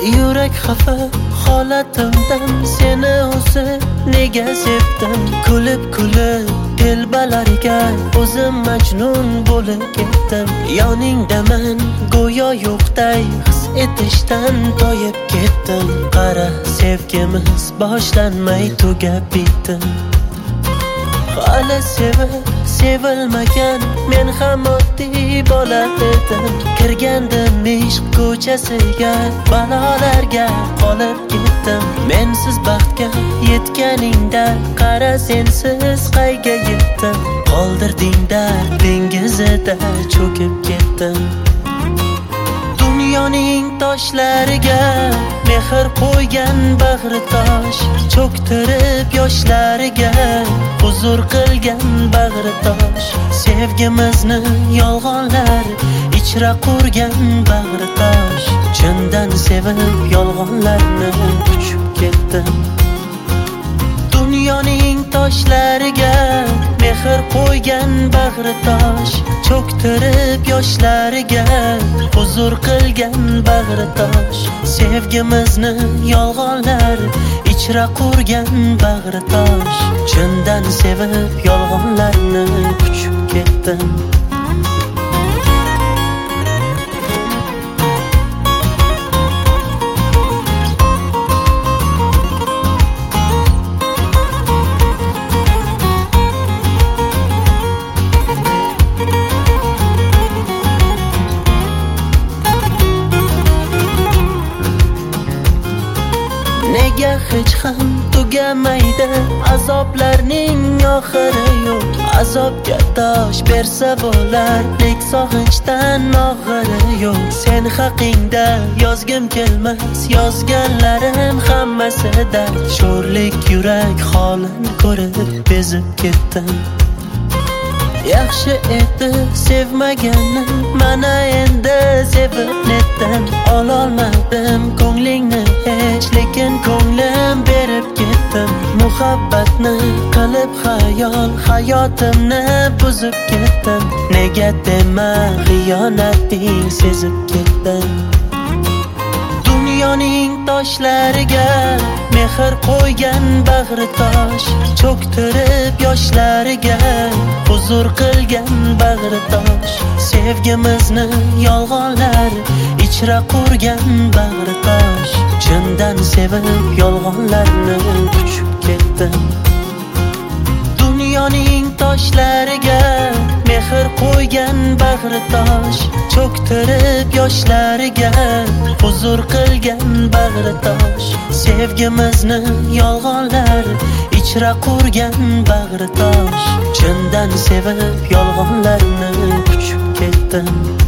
Yurak xafa holatimdan seni o'zib nega sevdim. Kulib telbalarga o'zim majnun bo'lib ketdim. Yoningdaman go'yo yo'qday his etishdan toyib ketdim. Qara sevgimiz boshlanmay tugab bitdi. Hali sevilmagan men ham oddiy bola edim. Kirgandim ishq ko'chasiga, balolarga qolib ketdim. Mensiz baxtga yetganingda qara sensiz qayga yetdim. Qoldirding dengizida cho'kib ketdim. Dunyoning toshlariga mehr qo'ygan bag'ri tosh, cho'ktirib yoshlariga huzur qilgan bag'ri tosh. Sevgimizni yolg'onlar ichra qurgan bag'ri tosh. Chindan sevib yolg'onlarni tushib ketdim. Dunyoning toshlariga mehr qo'ygan bag'ri tosh, cho'ktirib yoshlariga huzur qilgan bag'ri tosh. Sevgimizni yolg'onlar ichra qurgan bag'ri tosh. Chindan sevib yolg'onlarni tushib ketdim. Nega hech ham tugamaydi azoblarning oxiri yo'q. Azobga dosh bersa bo'lar, lek sog'inchdan og'iri yo'q. Sen haqingda yozgim kelmas, yozganlarim hammasida sho'rlik yurak holin ko'rib bezib ketdim. Yaxshi edi sevmaganim, mana endi sevib netdim. Ololmadim ko'nglingni hech, lekin ko'nglim berib ketdim. Muhabbatni qilib hayotimni buzib ketdim. Nega dema xiyonating sezib ketdim. Dunyoning toshlariga mehr qo'ygan bag'ri tosh, cho'ktirib yoshlariga huzur qilgan bag'ri tosh. Sevgimizni yolg'onlar ichra qurgan bag'ri tosh. Chindan sevib yolg'onlarni tushib ketdim. Dunyoning toshlariga mehr qo'ygan bag'ri tosh, cho'ktirib yoshlariga huzur qilgan bag'ri tosh. Sevgimizni yolg'onlar ichra qurgan bag'ri tosh. Chindan sevib yolg'onlarni tushib ketdim.